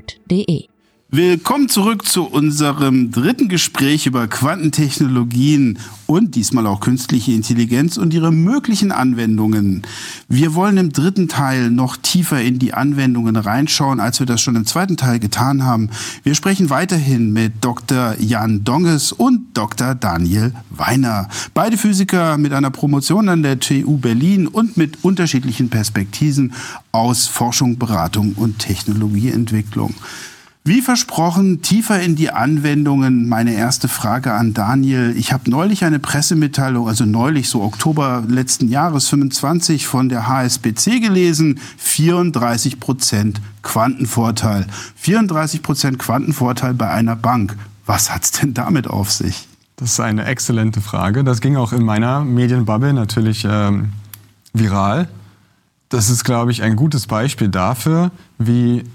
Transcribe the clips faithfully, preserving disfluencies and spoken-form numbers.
punkt de. Willkommen zurück zu unserem dritten Gespräch über Quantentechnologien und diesmal auch künstliche Intelligenz und ihre möglichen Anwendungen. Wir wollen im dritten Teil noch tiefer in die Anwendungen reinschauen, als wir das schon im zweiten Teil getan haben. Wir sprechen weiterhin mit Doktor Jan Donges und Doktor Daniel Weiner. Beide Physiker mit einer Promotion an der T U Berlin und mit unterschiedlichen Perspektiven aus Forschung, Beratung und Technologieentwicklung. Wie versprochen, tiefer in die Anwendungen. Meine erste Frage an Daniel. Ich habe neulich eine Pressemitteilung, also neulich, so Oktober letzten Jahres, fünfundzwanzig, von der H S B C gelesen. vierunddreißig Prozent Quantenvorteil. vierunddreißig Prozent Quantenvorteil bei einer Bank. Was hat's denn damit auf sich? Das ist eine exzellente Frage. Das ging auch in meiner Medienbubble natürlich ähm, viral. Das ist, glaube ich, ein gutes Beispiel dafür, wie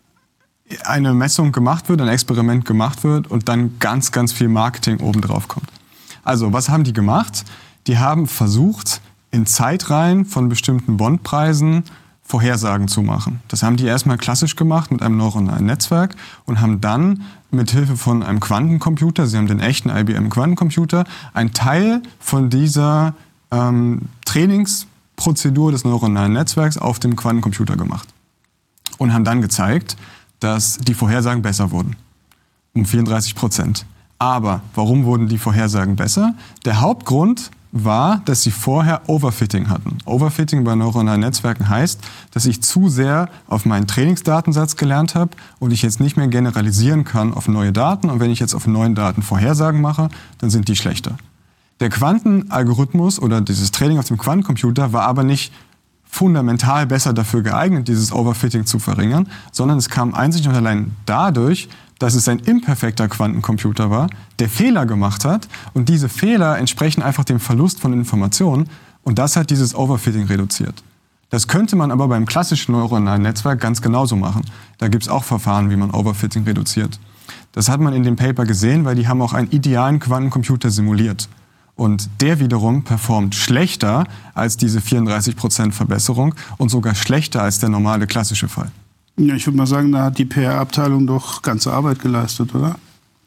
eine Messung gemacht wird, ein Experiment gemacht wird und dann ganz, ganz viel Marketing obendrauf kommt. Also, was haben die gemacht? Die haben versucht, in Zeitreihen von bestimmten Bondpreisen Vorhersagen zu machen. Das haben die erstmal klassisch gemacht mit einem neuronalen Netzwerk und haben dann mit Hilfe von einem Quantencomputer, sie haben den echten I B M-Quantencomputer, einen Teil von dieser ähm, Trainingsprozedur des neuronalen Netzwerks auf dem Quantencomputer gemacht. Und haben dann gezeigt, dass die Vorhersagen besser wurden. Um vierunddreißig Prozent. Aber warum wurden die Vorhersagen besser? Der Hauptgrund war, dass sie vorher Overfitting hatten. Overfitting bei neuronalen Netzwerken heißt, dass ich zu sehr auf meinen Trainingsdatensatz gelernt habe und ich jetzt nicht mehr generalisieren kann auf neue Daten. Und wenn ich jetzt auf neuen Daten Vorhersagen mache, dann sind die schlechter. Der Quantenalgorithmus oder dieses Training auf dem Quantencomputer war aber nicht fundamental besser dafür geeignet, dieses Overfitting zu verringern, sondern es kam einzig und allein dadurch, dass es ein imperfekter Quantencomputer war, der Fehler gemacht hat und diese Fehler entsprechen einfach dem Verlust von Informationen und das hat dieses Overfitting reduziert. Das könnte man aber beim klassischen neuronalen Netzwerk ganz genauso machen. Da gibt es auch Verfahren, wie man Overfitting reduziert. Das hat man in dem Paper gesehen, weil die haben auch einen idealen Quantencomputer simuliert. Und der wiederum performt schlechter als diese vierunddreißig Prozent Verbesserung und sogar schlechter als der normale klassische Fall. Ja, ich würde mal sagen, da hat die P R-Abteilung doch ganze Arbeit geleistet, oder?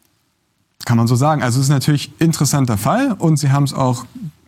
Kann man so sagen. Also es ist natürlich ein interessanter Fall und sie haben es auch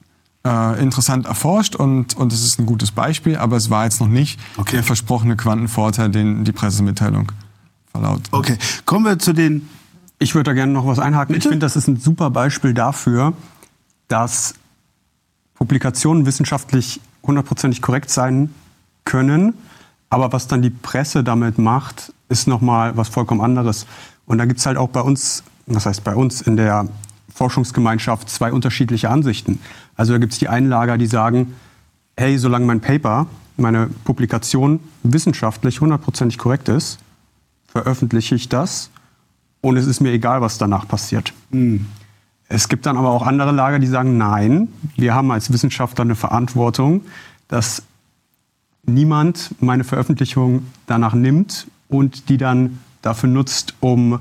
äh, interessant erforscht und, und es ist ein gutes Beispiel, aber es war jetzt noch nicht okay. Der versprochene Quantenvorteil, den die Pressemitteilung verlautet. Okay, kommen wir zu den... Ich würde da gerne noch was einhaken. Bitte? Ich finde, das ist ein super Beispiel dafür, dass Publikationen wissenschaftlich hundertprozentig korrekt sein können, aber was dann die Presse damit macht, ist nochmal was vollkommen anderes. Und da gibt es halt auch bei uns, was heißt bei uns, in der Forschungsgemeinschaft zwei unterschiedliche Ansichten. Also da gibt es die einen Lager, die sagen, hey, solange mein Paper, meine Publikation wissenschaftlich hundertprozentig korrekt ist, veröffentliche ich das und es ist mir egal, was danach passiert. Mhm. Es gibt dann aber auch andere Lager, die sagen, nein, wir haben als Wissenschaftler eine Verantwortung, dass niemand meine Veröffentlichung danach nimmt und die dann dafür nutzt, um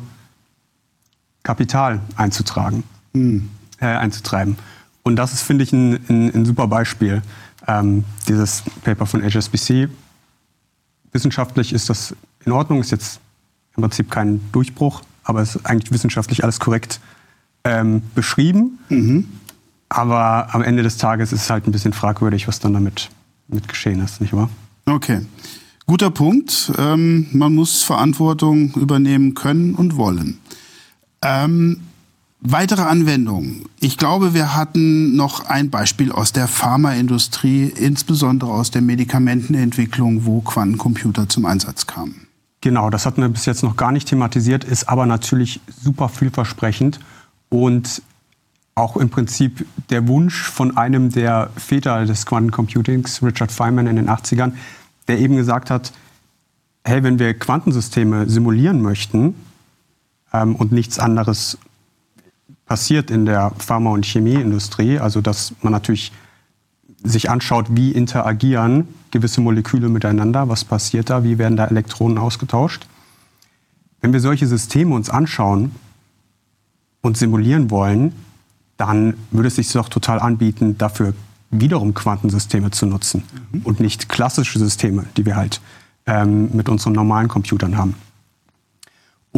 Kapital einzutragen, hm. äh, einzutreiben. Und das ist, finde ich, ein, ein, ein super Beispiel, ähm, dieses Paper von H S B C. Wissenschaftlich ist das in Ordnung, ist jetzt im Prinzip kein Durchbruch, aber es ist eigentlich wissenschaftlich alles korrekt Ähm, beschrieben, mhm. aber am Ende des Tages ist es halt ein bisschen fragwürdig, was dann damit mit geschehen ist, nicht wahr? Okay, guter Punkt. Ähm, man muss Verantwortung übernehmen können und wollen. Ähm, weitere Anwendungen. Ich glaube, wir hatten noch ein Beispiel aus der Pharmaindustrie, insbesondere aus der Medikamentenentwicklung, wo Quantencomputer zum Einsatz kamen. Genau, das hatten wir bis jetzt noch gar nicht thematisiert, ist aber natürlich super vielversprechend. Und auch im Prinzip der Wunsch von einem der Väter des Quantencomputings, Richard Feynman in den achtzigern, der eben gesagt hat, hey, wenn wir Quantensysteme simulieren möchten ähm, und nichts anderes passiert in der Pharma- und Chemieindustrie, also dass man natürlich sich anschaut, wie interagieren gewisse Moleküle miteinander, was passiert da, wie werden da Elektronen ausgetauscht. Wenn wir solche Systeme uns anschauen und simulieren wollen, dann würde es sich doch total anbieten, dafür wiederum Quantensysteme zu nutzen mhm. und nicht klassische Systeme, die wir halt ähm, mit unseren normalen Computern haben.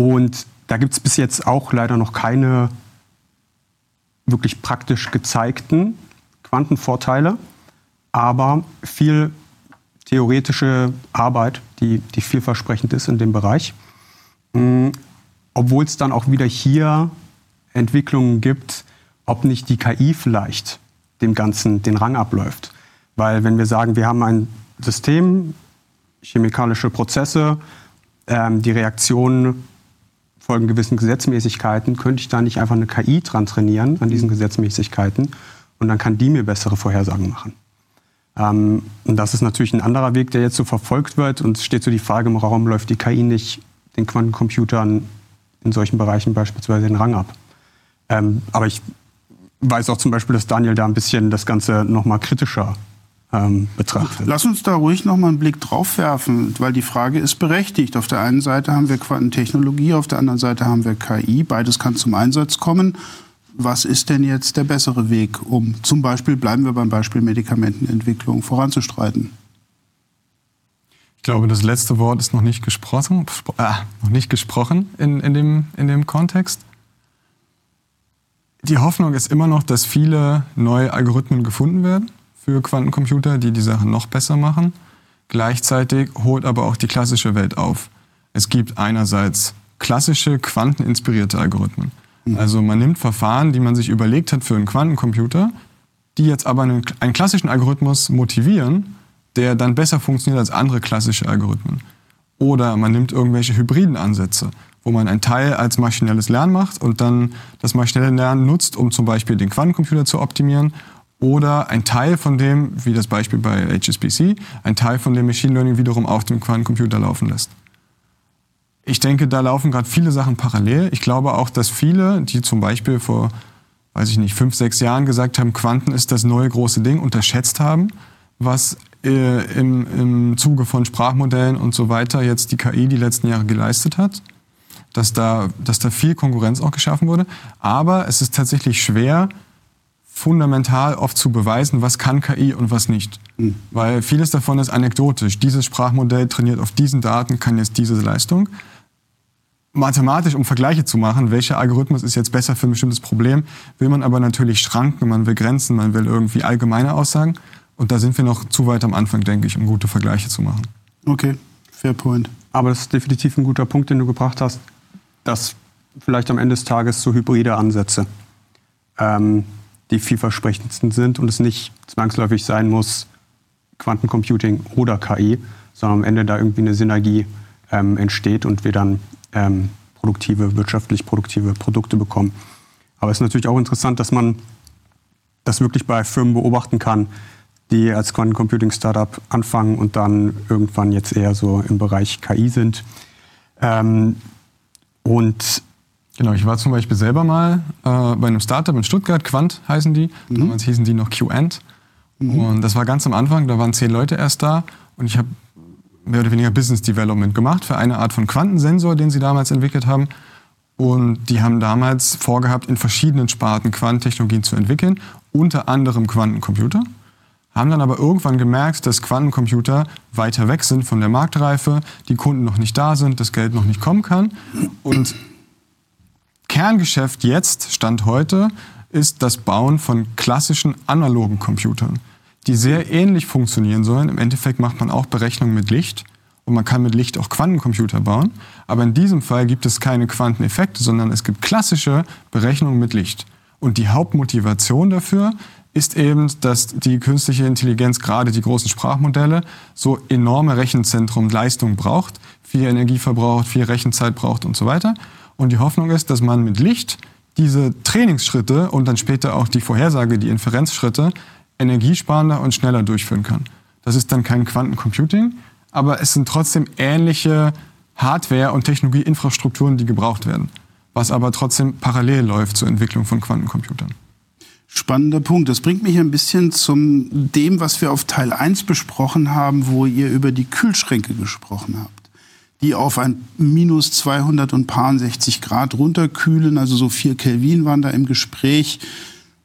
Und da gibt es bis jetzt auch leider noch keine wirklich praktisch gezeigten Quantenvorteile, aber viel theoretische Arbeit, die, die vielversprechend ist in dem Bereich. Mhm. Obwohl es dann auch wieder hier Entwicklungen gibt, ob nicht die K I vielleicht dem Ganzen den Rang abläuft. Weil wenn wir sagen, wir haben ein System, chemikalische Prozesse, ähm, die Reaktionen folgen gewissen Gesetzmäßigkeiten, könnte ich da nicht einfach eine K I dran trainieren an diesen Gesetzmäßigkeiten und dann kann die mir bessere Vorhersagen machen. Ähm, und das ist natürlich ein anderer Weg, der jetzt so verfolgt wird und es steht so die Frage im Raum, läuft die K I nicht den Quantencomputern in solchen Bereichen beispielsweise den Rang ab. Ähm, aber ich weiß auch zum Beispiel, dass Daniel da ein bisschen das Ganze noch mal kritischer ähm, betrachtet. Lass uns da ruhig noch mal einen Blick drauf werfen, weil die Frage ist berechtigt. Auf der einen Seite haben wir Quantentechnologie, auf der anderen Seite haben wir K I. Beides kann zum Einsatz kommen. Was ist denn jetzt der bessere Weg, um zum Beispiel, bleiben wir beim Beispiel Medikamentenentwicklung, voranzustreiten? Ich glaube, das letzte Wort ist noch nicht gesprochen, äh, noch nicht gesprochen in, in, dem, in dem Kontext. Die Hoffnung ist immer noch, dass viele neue Algorithmen gefunden werden für Quantencomputer, die die Sache noch besser machen. Gleichzeitig holt aber auch die klassische Welt auf. Es gibt einerseits klassische quanteninspirierte Algorithmen. Mhm. Also man nimmt Verfahren, die man sich überlegt hat für einen Quantencomputer, die jetzt aber einen, einen klassischen Algorithmus motivieren, der dann besser funktioniert als andere klassische Algorithmen. Oder man nimmt irgendwelche hybriden Ansätze, wo man einen Teil als maschinelles Lernen macht und dann das maschinelle Lernen nutzt, um zum Beispiel den Quantencomputer zu optimieren. Oder ein Teil von dem, wie das Beispiel bei H S B C, ein Teil von dem Machine Learning wiederum auf dem Quantencomputer laufen lässt. Ich denke, da laufen gerade viele Sachen parallel. Ich glaube auch, dass viele, die zum Beispiel vor, weiß ich nicht, fünf, sechs Jahren gesagt haben, Quanten ist das neue große Ding, unterschätzt haben, was äh, im, im Zuge von Sprachmodellen und so weiter jetzt die K I die letzten Jahre geleistet hat. Dass da, dass da viel Konkurrenz auch geschaffen wurde. Aber es ist tatsächlich schwer, fundamental oft zu beweisen, was kann K I und was nicht. Mhm. Weil vieles davon ist anekdotisch. Dieses Sprachmodell trainiert auf diesen Daten, kann jetzt diese Leistung. Mathematisch, um Vergleiche zu machen, welcher Algorithmus ist jetzt besser für ein bestimmtes Problem, will man aber natürlich schranken, man will Grenzen, man will irgendwie allgemeine Aussagen. Und da sind wir noch zu weit am Anfang, denke ich, um gute Vergleiche zu machen. Okay, fair point. Aber das ist definitiv ein guter Punkt, den du gebracht hast, dass vielleicht am Ende des Tages so hybride Ansätze ähm, die vielversprechendsten sind und es nicht zwangsläufig sein muss, Quantencomputing oder K I, sondern am Ende da irgendwie eine Synergie ähm, entsteht und wir dann ähm, produktive, wirtschaftlich produktive Produkte bekommen. Aber es ist natürlich auch interessant, dass man das wirklich bei Firmen beobachten kann, die als Quantencomputing-Startup anfangen und dann irgendwann jetzt eher so im Bereich K I sind. Ähm, und genau, ich war zum Beispiel selber mal äh, bei einem Startup in Stuttgart, Quant heißen die, mhm. damals hießen die noch Q-Ant. Mhm. Und das war ganz am Anfang, da waren zehn Leute erst da und ich habe mehr oder weniger Business Development gemacht für eine Art von Quantensensor, den sie damals entwickelt haben. Und die haben damals vorgehabt, in verschiedenen Sparten Quantentechnologien zu entwickeln, unter anderem Quantencomputer. Haben dann aber irgendwann gemerkt, dass Quantencomputer weiter weg sind von der Marktreife, die Kunden noch nicht da sind, das Geld noch nicht kommen kann. Und Kerngeschäft jetzt, Stand heute, ist das Bauen von klassischen analogen Computern, die sehr ähnlich funktionieren sollen. Im Endeffekt macht man auch Berechnungen mit Licht und man kann mit Licht auch Quantencomputer bauen. Aber in diesem Fall gibt es keine Quanteneffekte, sondern es gibt klassische Berechnungen mit Licht. Und die Hauptmotivation dafür ist eben, dass die künstliche Intelligenz, gerade die großen Sprachmodelle, so enorme Rechenzentrumleistung braucht, viel Energie verbraucht, viel Rechenzeit braucht und so weiter. Und die Hoffnung ist, dass man mit Licht diese Trainingsschritte und dann später auch die Vorhersage, die Inferenzschritte, energiesparender und schneller durchführen kann. Das ist dann kein Quantencomputing, aber es sind trotzdem ähnliche Hardware- und Technologieinfrastrukturen, die gebraucht werden, was aber trotzdem parallel läuft zur Entwicklung von Quantencomputern. Spannender Punkt. Das bringt mich ein bisschen zum dem, was wir auf Teil eins besprochen haben, wo ihr über die Kühlschränke gesprochen habt, die auf ein minus zweihundertsechzig Grad runterkühlen, also so vier Kelvin waren da im Gespräch.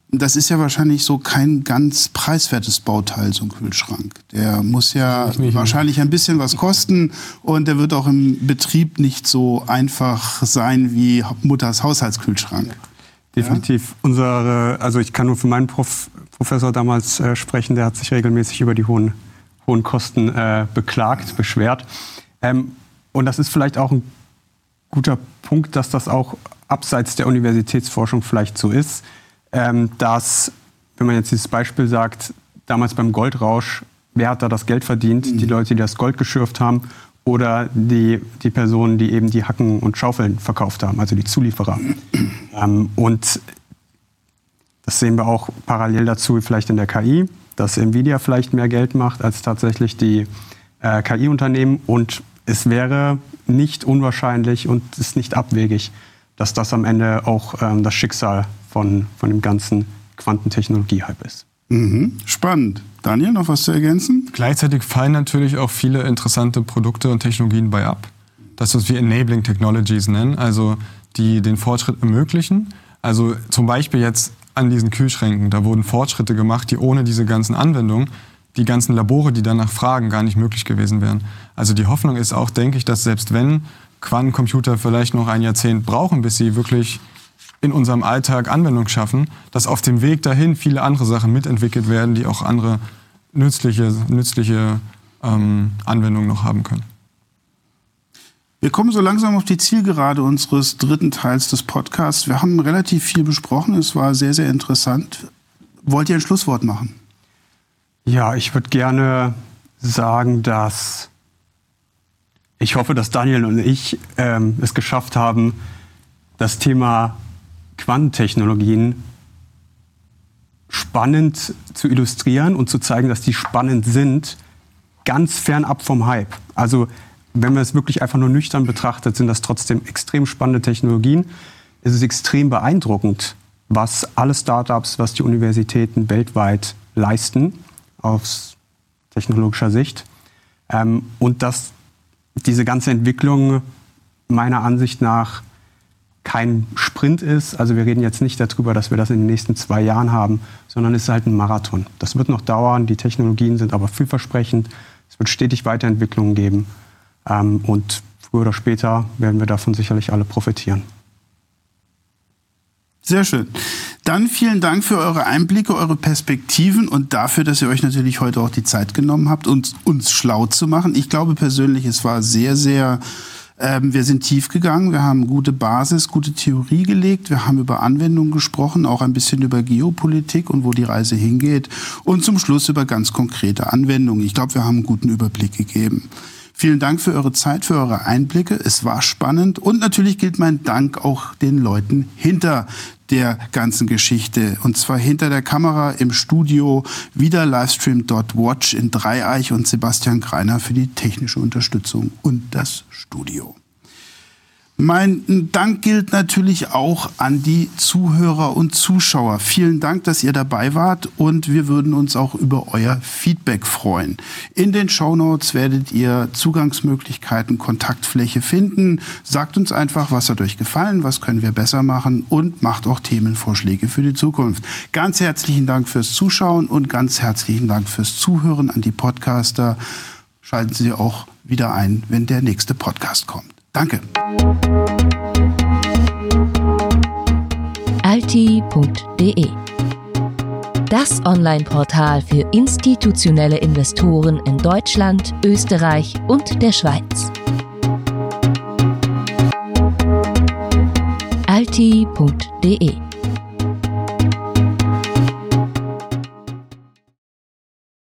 Das ist ja wahrscheinlich so kein ganz preiswertes Bauteil, so ein Kühlschrank. Der muss ja wahrscheinlich ein bisschen was kosten und der wird auch im Betrieb nicht so einfach sein wie Mutters Haushaltskühlschrank. Definitiv. Ja? Unsere, also ich kann nur für meinen Prof, Professor damals äh, sprechen, der hat sich regelmäßig über die hohen, hohen Kosten äh, beklagt, beschwert. Ähm, und das ist vielleicht auch ein guter Punkt, dass das auch abseits der Universitätsforschung vielleicht so ist. Ähm, dass, wenn man jetzt dieses Beispiel sagt, damals beim Goldrausch, wer hat da das Geld verdient? Mhm. Die Leute, die das Gold geschürft haben oder die, die Personen, die eben die Hacken und Schaufeln verkauft haben, also die Zulieferer. ähm, und das sehen wir auch parallel dazu vielleicht in der K I, dass Nvidia vielleicht mehr Geld macht als tatsächlich die äh, K I-Unternehmen. Und es wäre nicht unwahrscheinlich und ist nicht abwegig, dass das am Ende auch ähm, das Schicksal von, von dem ganzen Quantentechnologie-Hype ist. Mhm. Spannend. Daniel, noch was zu ergänzen? Gleichzeitig fallen natürlich auch viele interessante Produkte und Technologien bei ab. Das, was wir Enabling Technologies nennen, also die den Fortschritt ermöglichen. Also zum Beispiel jetzt an diesen Kühlschränken, da wurden Fortschritte gemacht, die ohne diese ganzen Anwendungen, die ganzen Labore, die danach fragen, gar nicht möglich gewesen wären. Also die Hoffnung ist auch, denke ich, dass selbst wenn Quantencomputer vielleicht noch ein Jahrzehnt brauchen, bis sie wirklich in unserem Alltag Anwendung schaffen, dass auf dem Weg dahin viele andere Sachen mitentwickelt werden, die auch andere nützliche, nützliche ähm, Anwendungen noch haben können. Wir kommen so langsam auf die Zielgerade unseres dritten Teils des Podcasts. Wir haben relativ viel besprochen, es war sehr, sehr interessant. Wollt ihr ein Schlusswort machen? Ja, ich würde gerne sagen, dass ich hoffe, dass Daniel und ich ähm, es geschafft haben, das Thema Quantentechnologien spannend zu illustrieren und zu zeigen, dass die spannend sind, ganz fernab vom Hype. Also wenn man es wirklich einfach nur nüchtern betrachtet, sind das trotzdem extrem spannende Technologien. Es ist extrem beeindruckend, was alle Startups, was die Universitäten weltweit leisten, aus technologischer Sicht. Ähm, und dass diese ganze Entwicklung meiner Ansicht nach kein Sprint ist. Also wir reden jetzt nicht darüber, dass wir das in den nächsten zwei Jahren haben, sondern es ist halt ein Marathon. Das wird noch dauern, die Technologien sind aber vielversprechend. Es wird stetig Weiterentwicklungen geben. Ähm, und früher oder später werden wir davon sicherlich alle profitieren. Sehr schön. Dann vielen Dank für eure Einblicke, eure Perspektiven und dafür, dass ihr euch natürlich heute auch die Zeit genommen habt, uns, uns schlau zu machen. Ich glaube persönlich, es war sehr, sehr, ähm, wir sind tief gegangen, wir haben gute Basis, gute Theorie gelegt, wir haben über Anwendungen gesprochen, auch ein bisschen über Geopolitik und wo die Reise hingeht und zum Schluss über ganz konkrete Anwendungen. Ich glaube, wir haben einen guten Überblick gegeben. Vielen Dank für eure Zeit, für eure Einblicke. Es war spannend. Und natürlich gilt mein Dank auch den Leuten hinter der ganzen Geschichte. Und zwar hinter der Kamera im Studio, wieder Livestream Punkt watch in Dreieich und Sebastian Greiner für die technische Unterstützung und das Studio. Mein Dank gilt natürlich auch an die Zuhörer und Zuschauer. Vielen Dank, dass ihr dabei wart und wir würden uns auch über euer Feedback freuen. In den Shownotes werdet ihr Zugangsmöglichkeiten, Kontaktfläche finden. Sagt uns einfach, was hat euch gefallen, was können wir besser machen und macht auch Themenvorschläge für die Zukunft. Ganz herzlichen Dank fürs Zuschauen und ganz herzlichen Dank fürs Zuhören an die Podcaster. Schalten Sie auch wieder ein, wenn der nächste Podcast kommt. Danke. alti punkt de. Das Online-Portal für institutionelle Investoren in Deutschland, Österreich und der Schweiz. alti punkt de